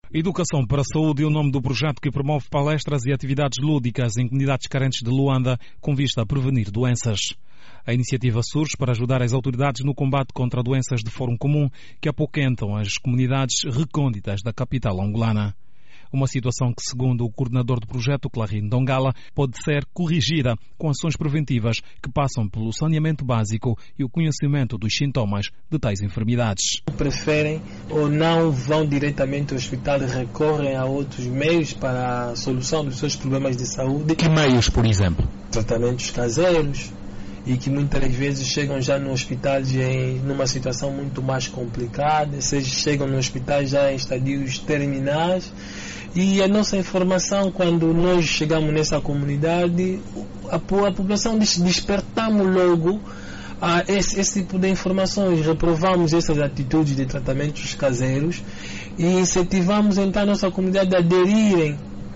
Educação para a Saúde é o nome do projeto que promove palestras e atividades lúdicas em comunidades carentes de Luanda com vista a prevenir doenças. A iniciativa surge para ajudar as autoridades no combate contra doenças de fórum comum que apoquentam as comunidades recônditas da capital angolana. Uma situação que, segundo o coordenador do projeto, Clarin Dongala, pode ser corrigida com ações preventivas que passam pelo saneamento básico e o conhecimento dos sintomas de tais enfermidades. Preferem ou não vão diretamente ao hospital e recorrem a outros meios para a solução dos seus problemas de saúde. Que meios, por exemplo? Tratamentos caseiros, e que muitas vezes chegam já no hospital numa situação muito mais complicada, seja chegam no hospital já em estadios terminais. E a nossa informação, quando nós chegamos nessa comunidade, a população despertamos logo a esse tipo de informações, reprovamos essas atitudes de tratamentos caseiros e incentivamos então a nossa comunidade a aderirem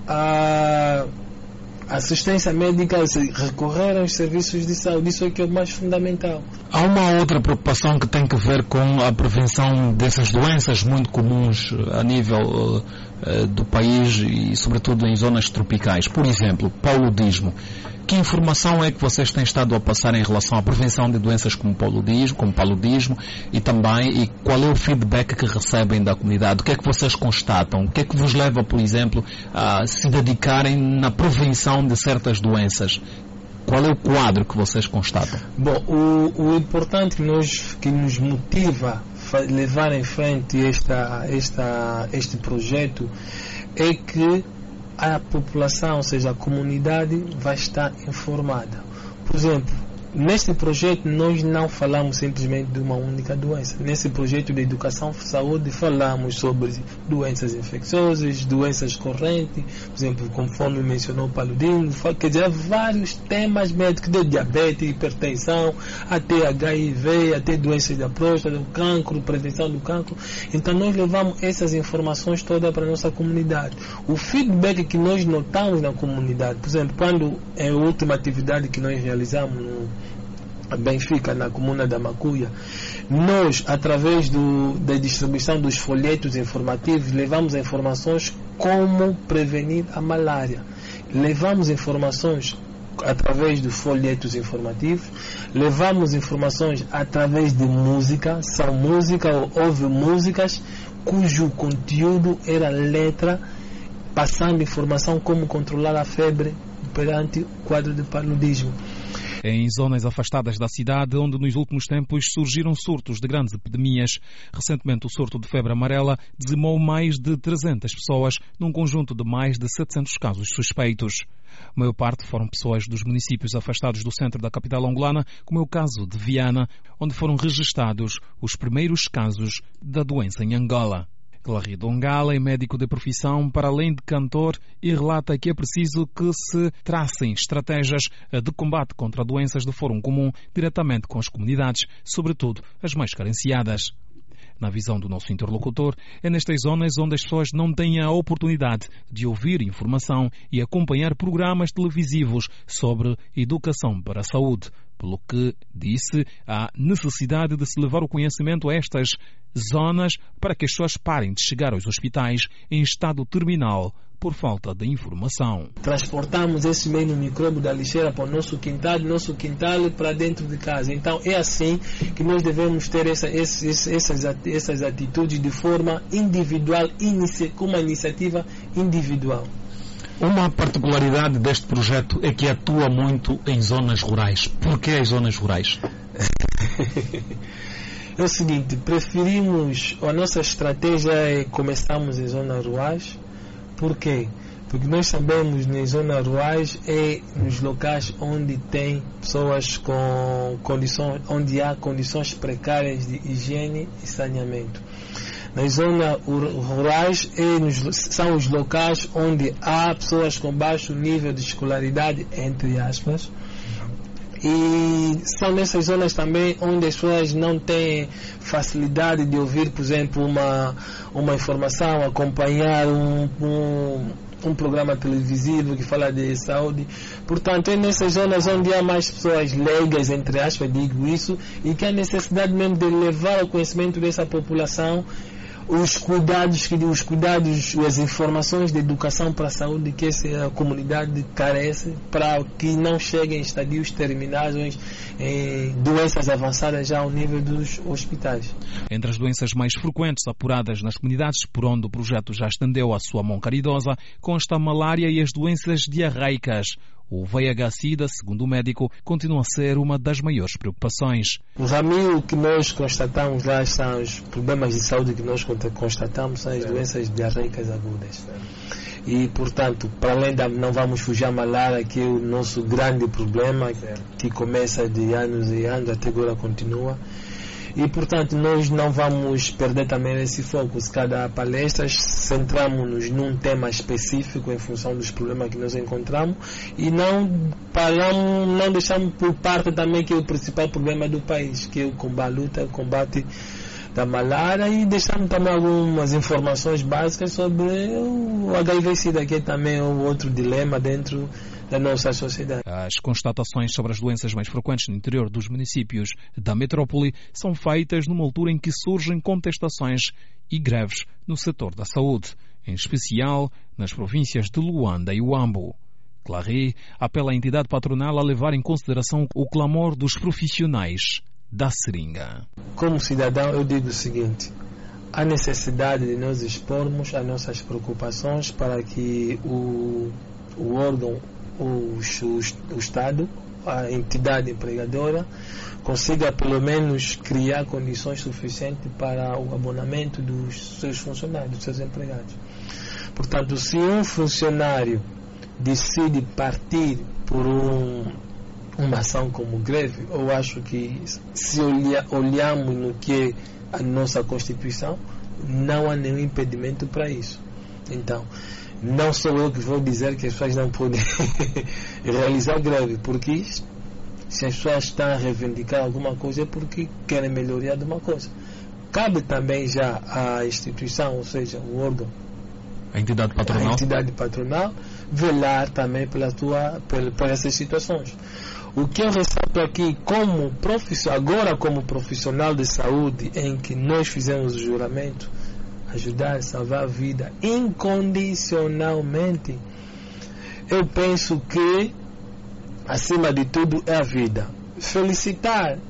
à assistência médica, recorrer aos serviços de saúde. Isso é que é o mais fundamental. Há uma outra preocupação que tem que ver com a prevenção dessas doenças muito comuns a nível do país e sobretudo em zonas tropicais. Por exemplo, paludismo. Que informação é que vocês têm estado a passar em relação à prevenção de doenças como paludismo e também qual é o feedback que recebem da comunidade? O que é que vocês constatam? O que é que vos leva, por exemplo, a se dedicarem na prevenção de certas doenças? Qual é o quadro que vocês constatam? Bom, o importante que nos motiva a levar em frente este projeto é que a população, ou seja, a comunidade, vai estar informada. Por exemplo, neste projeto nós não falamos simplesmente de uma única doença. Nesse projeto de educação e saúde falamos sobre doenças infecciosas, doenças correntes, por exemplo, conforme mencionou o paludismo, quer dizer, vários temas médicos, de diabetes, hipertensão, até HIV, até doenças da próstata, do cancro, prevenção do cancro. Então nós levamos essas informações todas para a nossa comunidade. O feedback que nós notamos na comunidade, por exemplo, quando é a última atividade que nós realizamos no Benfica, na comuna da Macuia, nós, através da distribuição dos folhetos informativos, levamos informações como prevenir a malária. Levamos informações através dos folhetos informativos, levamos informações através de música, houve músicas cujo conteúdo era letra, passando informação como controlar a febre perante o quadro de paludismo. Em zonas afastadas da cidade, onde nos últimos tempos surgiram surtos de grandes epidemias. Recentemente, o surto de febre amarela dizimou mais de 300 pessoas num conjunto de mais de 700 casos suspeitos. A maior parte foram pessoas dos municípios afastados do centro da capital angolana, como é o caso de Viana, onde foram registados os primeiros casos da doença em Angola. Clarin Dongala é médico de profissão, para além de cantor, e relata que é preciso que se tracem estratégias de combate contra doenças de fórum comum diretamente com as comunidades, sobretudo as mais carenciadas. Na visão do nosso interlocutor, é nestas zonas onde as pessoas não têm a oportunidade de ouvir informação e acompanhar programas televisivos sobre educação para a saúde. Pelo que, disse, há necessidade de se levar o conhecimento a estas zonas para que as pessoas parem de chegar aos hospitais em estado terminal por falta de informação. Transportamos esse mesmo micróbio da lixeira para o nosso quintal para dentro de casa. Então é assim que nós devemos ter essas atitudes de forma individual, com uma iniciativa individual. Uma particularidade deste projeto é que atua muito em zonas rurais. Por que as zonas rurais? É o seguinte, a nossa estratégia é começarmos em zonas rurais. Por quê? Porque nós sabemos que nas zonas rurais é nos locais onde tem pessoas com condições, onde há condições precárias de higiene e saneamento. Nas zonas rurais são os locais onde há pessoas com baixo nível de escolaridade, entre aspas, e são nessas zonas também onde as pessoas não têm facilidade de ouvir, por exemplo, uma informação, acompanhar um programa televisivo que fala de saúde. Portanto, é nessas zonas onde há mais pessoas leigas, entre aspas, digo isso, e que há necessidade mesmo de levar o conhecimento dessa população os cuidados, as informações de educação para a saúde que essa comunidade carece para que não cheguem em estadios terminais ou em doenças avançadas já ao nível dos hospitais. Entre as doenças mais frequentes apuradas nas comunidades por onde o projeto já estendeu a sua mão caridosa, consta a malária e as doenças diarreicas. O VIH-Sida, segundo o médico, continua a ser uma das maiores preocupações. O que nós constatamos lá são os problemas de saúde que nós constatamos, são as doenças diarreicas agudas. E, portanto, para além não vamos fugir à malária, que é o nosso grande problema, que começa de anos e anos, até agora continua. E, portanto, nós não vamos perder também esse foco. Cada palestra centramos-nos num tema específico em função dos problemas que nós encontramos e não deixamos por parte também que é o principal problema do país, que é o combate da malária, e deixamos também algumas informações básicas sobre o HIV-Sida, que é também outro dilema dentro da nossa sociedade. As constatações sobre as doenças mais frequentes no interior dos municípios da metrópole são feitas numa altura em que surgem contestações e greves no setor da saúde, em especial nas províncias de Luanda e Huambo. Clary apela à entidade patronal a levar em consideração o clamor dos profissionais da seringa. Como cidadão, eu digo o seguinte: há necessidade de nós expormos as nossas preocupações para que o órgão, o Estado, a entidade empregadora, consiga pelo menos criar condições suficientes para o abonamento dos seus funcionários, dos seus empregados. Portanto, se um funcionário decide partir por uma ação como greve, eu acho que, se olharmos no que é a nossa Constituição, não há nenhum impedimento para isso. Então, não sou eu que vou dizer que as pessoas não podem realizar greve, porque se as pessoas estão a reivindicar alguma coisa é porque querem melhoria de uma coisa. Cabe também já à instituição, ou seja, o órgão, a entidade patronal, velar também por essas situações. O que eu ressalto aqui, agora como profissional de saúde, em que nós fizemos o juramento, ajudar a salvar a vida incondicionalmente, eu penso que, acima de tudo, é a vida. Felicitar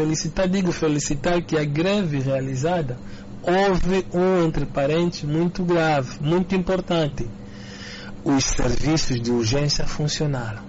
que a greve realizada houve entre parênteses muito grave, muito importante. Os serviços de urgência funcionaram.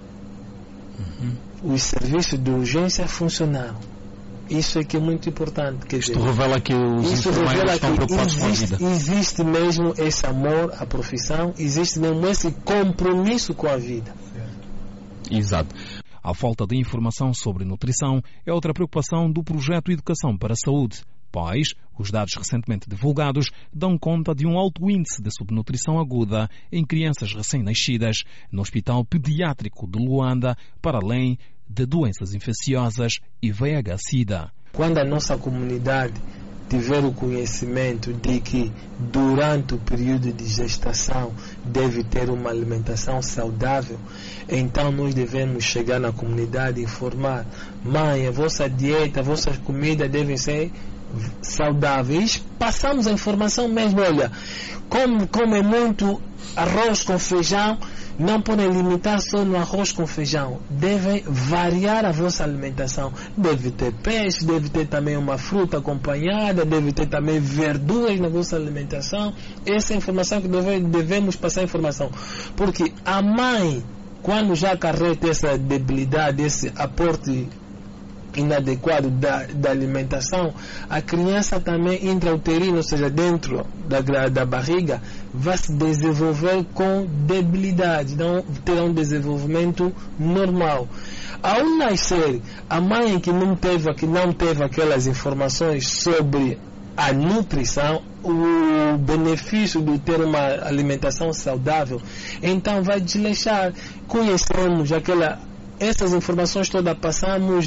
Os serviços de urgência funcionaram. Isso é que é muito importante. Isto revela que os enfermeiros estão preocupados com a vida. Existe mesmo esse amor à profissão, existe mesmo esse compromisso com a vida. Exato. A falta de informação sobre nutrição é outra preocupação do projeto Educação para a Saúde, pois os dados recentemente divulgados dão conta de um alto índice de subnutrição aguda em crianças recém-nascidas no Hospital Pediátrico de Luanda, para além de doenças infecciosas e VIH-Sida. Quando a nossa comunidade tiver o conhecimento de que durante o período de gestação deve ter uma alimentação saudável, então nós devemos chegar na comunidade e informar: mãe, a vossa dieta, a vossa comida devem ser saudáveis. Passamos a informação mesmo: olha, como é muito arroz com feijão, não podem limitar só no arroz com feijão, devem variar a vossa alimentação. Deve ter peixe, deve ter também uma fruta acompanhada, deve ter também verduras na vossa alimentação. Essa é a informação que devemos passar a informação, porque a mãe, quando já acarreta essa debilidade, esse aporte inadequado da alimentação, a criança também intrauterina, ou seja, dentro da barriga, vai se desenvolver com debilidade, não terá um desenvolvimento normal. Ao nascer, a mãe que não teve aquelas informações sobre a nutrição, o benefício de ter uma alimentação saudável, então vai desleixar. Conhecemos essas informações todas, passamos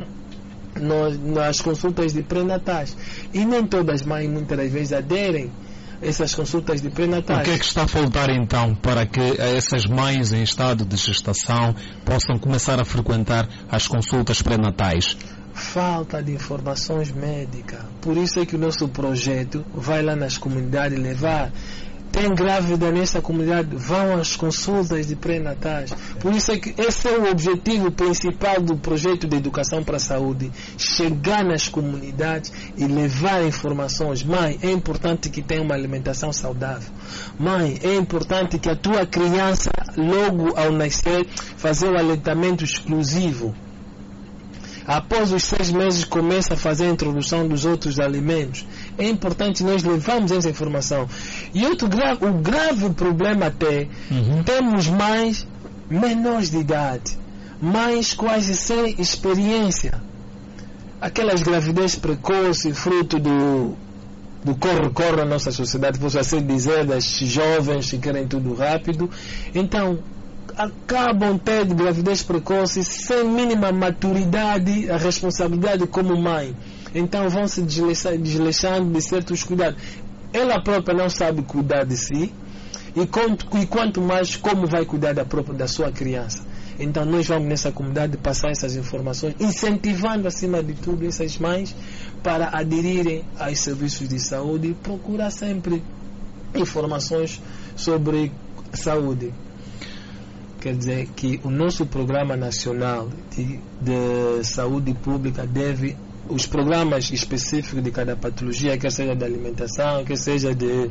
nas consultas de pré-natais, e nem todas as mães muitas das vezes aderem a essas consultas de pré-natais. O que é que está a faltar então para que essas mães em estado de gestação possam começar a frequentar as consultas pré-natais? falta de informações médicas. Por isso é que o nosso projeto vai lá nas comunidades levar. Tem grávida nessa comunidade, vão às consultas de pré-natais. Por isso é que esse é o objetivo principal do projeto de educação para a saúde. Chegar nas comunidades e levar informações. Mãe, é importante que tenha uma alimentação saudável. Mãe, é importante que a tua criança, logo ao nascer, fazer o aleitamento exclusivo. Após os 6 meses começa a fazer a introdução dos outros alimentos. É importante nós levarmos essa informação. E o grave problema até, temos mães menores de idade, mães quase sem experiência. Aquelas gravidez precoce, fruto do corre-corre na nossa sociedade, posso assim dizer, das jovens que querem tudo rápido. Então, acabam tendo gravidez precoce sem mínima maturidade, a responsabilidade como mãe. Então vão se desleixando de certos cuidados. Ela própria não sabe cuidar de si e quanto mais como vai cuidar da sua criança. Então nós vamos nessa comunidade passar essas informações, incentivando acima de tudo essas mães para aderirem aos serviços de saúde e procurar sempre informações sobre saúde. Quer dizer que o nosso Programa Nacional de Saúde Pública os programas específicos de cada patologia, quer seja de alimentação, quer seja de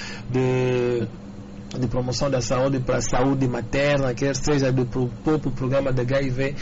promoção da saúde para a saúde materna, quer seja do próprio programa de HIV,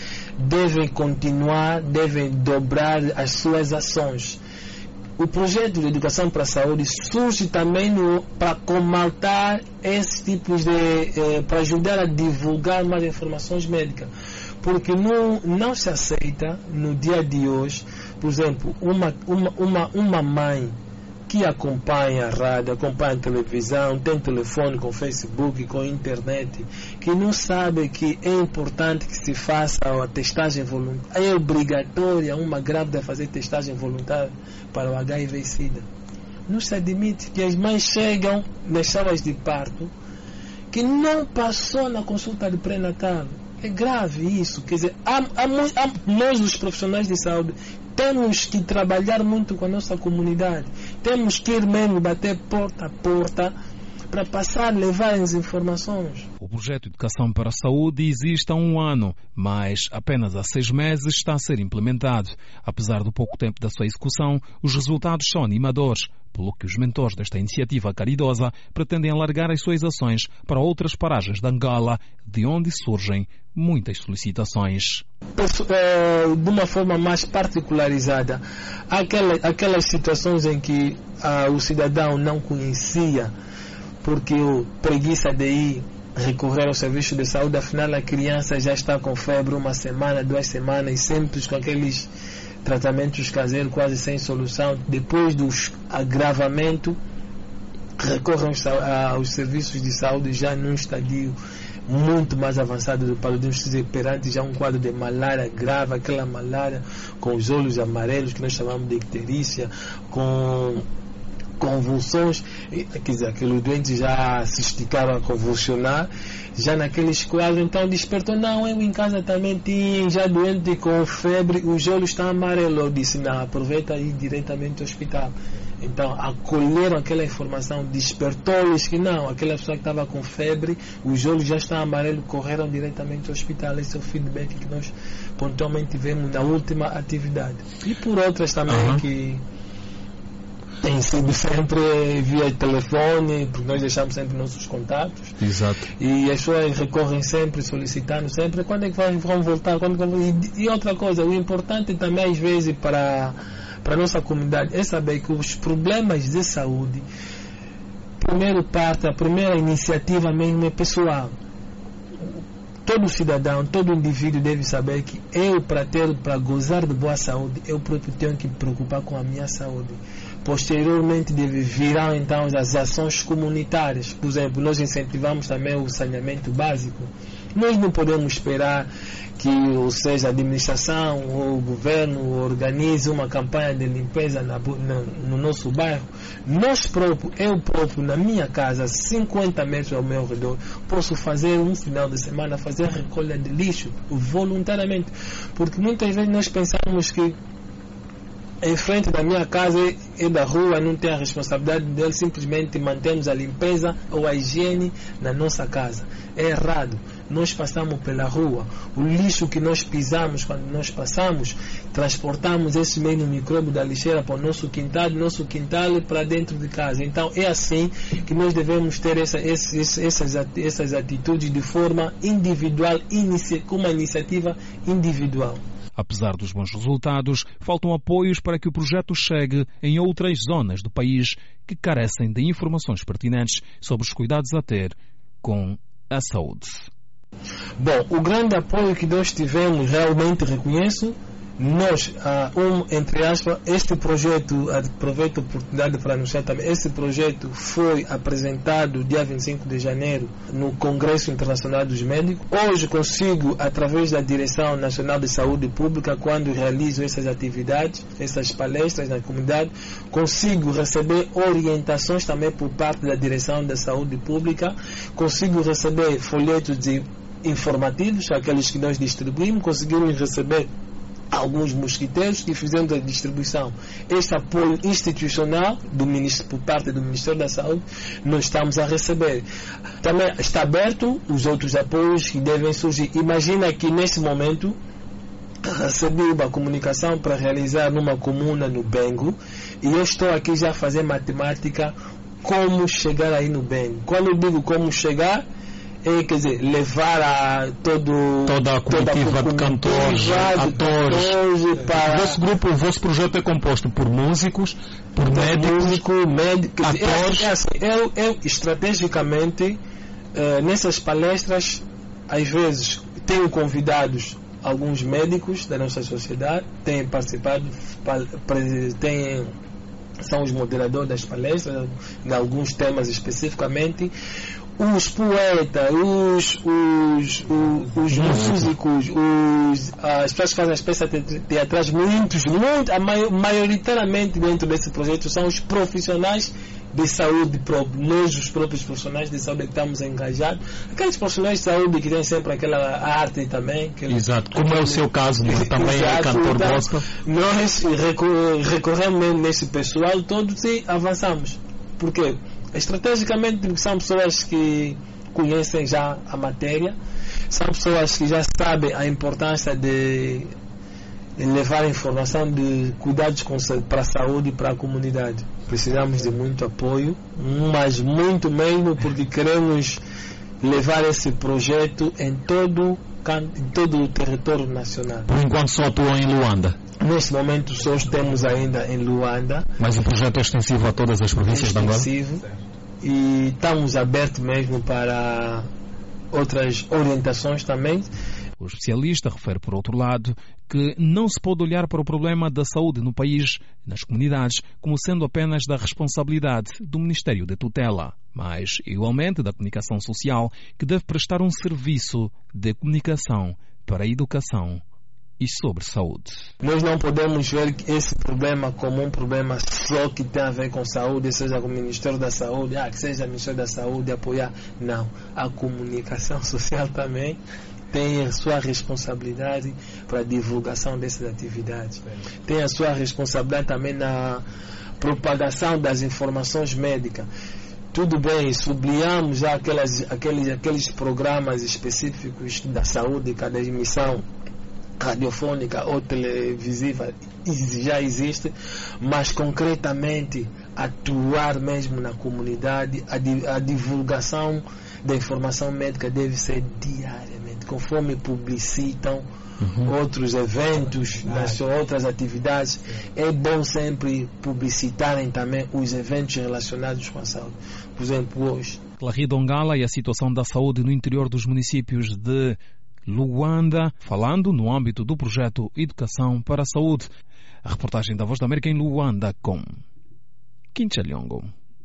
devem dobrar as suas ações. O projeto de educação para a saúde surge também para comatar esses tipos para ajudar a divulgar mais informações médicas. Porque não se aceita no dia de hoje, por exemplo, uma mãe que acompanha a rádio, acompanha a televisão, tem telefone com Facebook, com internet, que não sabe que é importante que se faça a testagem voluntária. É obrigatória uma grávida fazer testagem voluntária para o HIV e SIDA. Não se admite que as mães chegam nas salas de parto que não passou na consulta de pré-natal. É grave isso. Quer dizer, nós, os profissionais de saúde, temos que trabalhar muito com a nossa comunidade. Temos que ir mesmo bater porta a porta para passar, levar as informações. O projeto Educação para a Saúde existe há 1 ano, mas apenas há 6 meses está a ser implementado. Apesar do pouco tempo da sua execução, os resultados são animadores, pelo que os mentores desta iniciativa caridosa pretendem alargar as suas ações para outras paragens de Angola, de onde surgem muitas solicitações. De uma forma mais particularizada, aquelas situações em que o cidadão não conhecia, porque preguiça de ir recorrer ao serviço de saúde, afinal a criança já está com febre 1 semana, 2 semanas, e sempre com aqueles tratamentos caseiros quase sem solução. Depois do agravamento, recorrem aos serviços de saúde já num estadio muito mais avançado do podemos dizer, perante já um quadro de malária grave, aquela malária com os olhos amarelos que nós chamamos de icterícia, com convulsões, quer dizer, aqueles doentes já se esticaram a convulsionar, já naqueles quadros. Então despertou, não, eu em casa também tinha, já doente com febre, os olhos estão amarelos. Eu disse, não, aproveita e ir diretamente ao hospital. Então acolheram aquela informação, despertou-lhes que não, aquela pessoa que estava com febre, os olhos já estão amarelos, correram diretamente ao hospital. Esse é o feedback que nós pontualmente tivemos na última atividade. E por outras também que tem sido sempre via telefone, porque nós deixamos sempre nossos contatos. Exato. E as pessoas recorrem sempre, solicitando sempre quando é que vão voltar. E outra coisa, o importante também às vezes para a nossa comunidade é saber que os problemas de saúde, a primeira iniciativa mesmo é pessoal. Todo cidadão, todo indivíduo deve saber que para gozar de boa saúde, eu próprio tenho que me preocupar com a minha saúde. Posteriormente virão então as ações comunitárias. Por exemplo, nós incentivamos também o saneamento básico. Nós não podemos esperar que, ou seja, a administração ou o governo organize uma campanha de limpeza no nosso bairro. Eu próprio, na minha casa, 50 metros ao meu redor, posso fazer um final de semana, fazer recolha de lixo voluntariamente. Porque muitas vezes nós pensamos que em frente da minha casa é da rua, não tem a responsabilidade dele, simplesmente mantemos a limpeza ou a higiene na nossa casa. É errado. Nós passamos pela rua, o lixo que nós pisamos quando nós passamos, transportamos esse mesmo micróbio da lixeira para o nosso quintal para dentro de casa. Então é assim que nós devemos ter essas atitudes de forma individual, com uma iniciativa individual. Apesar dos bons resultados, faltam apoios para que o projeto chegue em outras zonas do país que carecem de informações pertinentes sobre os cuidados a ter com a saúde. Bom, o grande apoio que nós tivemos, realmente reconheço, nós, entre aspas, este projeto, aproveito a oportunidade para anunciar também, este projeto foi apresentado dia 25 de janeiro no Congresso Internacional dos Médicos. Hoje consigo, através da Direção Nacional de Saúde Pública, quando realizo essas atividades, essas palestras na comunidade, consigo receber orientações também por parte da Direção da Saúde Pública, consigo receber folhetos informativos, aqueles que nós distribuímos, conseguimos receber alguns mosquiteiros que fizemos a distribuição. Este apoio institucional por parte do Ministério da Saúde nós estamos a receber. Também está aberto os outros apoios que devem surgir. Imagina que nesse momento recebi uma comunicação para realizar numa comuna no Bengo e eu estou aqui já a fazer matemática como chegar aí no Bengo. Quando eu digo como chegar, quer dizer, levar a toda a comitiva de cantores, atores. O vosso projeto é composto por músicos, por médicos, atores. Eu estrategicamente, nessas palestras, às vezes, tenho convidados alguns médicos da nossa sociedade, têm participado, são os moderadores das palestras, de alguns temas especificamente. Os poetas, os músicos, as pessoas que fazem as peças teatrais, maioritariamente dentro desse projeto são os profissionais de saúde próprios. Nós, os próprios profissionais de saúde que estamos engajados, aqueles profissionais de saúde que têm sempre aquela arte também. Exato, como é o seu caso, também é cantor gospel. Nós recorremos nesse pessoal todos e avançamos. Por quê? Estrategicamente, porque são pessoas que conhecem já a matéria, são pessoas que já sabem a importância de levar a informação de cuidados para a saúde e para a comunidade. Precisamos de muito apoio, mas muito mesmo, porque queremos levar esse projeto em todo o território nacional. Por enquanto só atuam em Luanda? Neste momento só temos ainda em Luanda. Mas o projeto é extensivo a todas as províncias de Angola? E estamos abertos mesmo para outras orientações também. O especialista refere, por outro lado, que não se pode olhar para o problema da saúde no país, nas comunidades, como sendo apenas da responsabilidade do Ministério da Tutela, mas igualmente da comunicação social, que deve prestar um serviço de comunicação para a educação e sobre saúde. Nós não podemos ver esse problema como um problema só que tem a ver com saúde, seja com o Ministério da Saúde, que seja o Ministério da Saúde apoiar. Não. A comunicação social também tem a sua responsabilidade para a divulgação dessas atividades. Tem a sua responsabilidade também na propagação das informações médicas. Tudo bem, sublinhamos já aqueles programas específicos da saúde, cada emissão radiofônica ou televisiva já existe, mas concretamente atuar mesmo na comunidade, a divulgação da informação médica deve ser diariamente, conforme publicitam outros eventos, outras atividades. É bom sempre publicitarem também os eventos relacionados com a saúde. Por exemplo, hoje. Clary Dongala e a situação da saúde no interior dos municípios de Luanda, falando no âmbito do projeto Educação para a Saúde. A reportagem da Voz da América em Luanda com Quincha Liongo.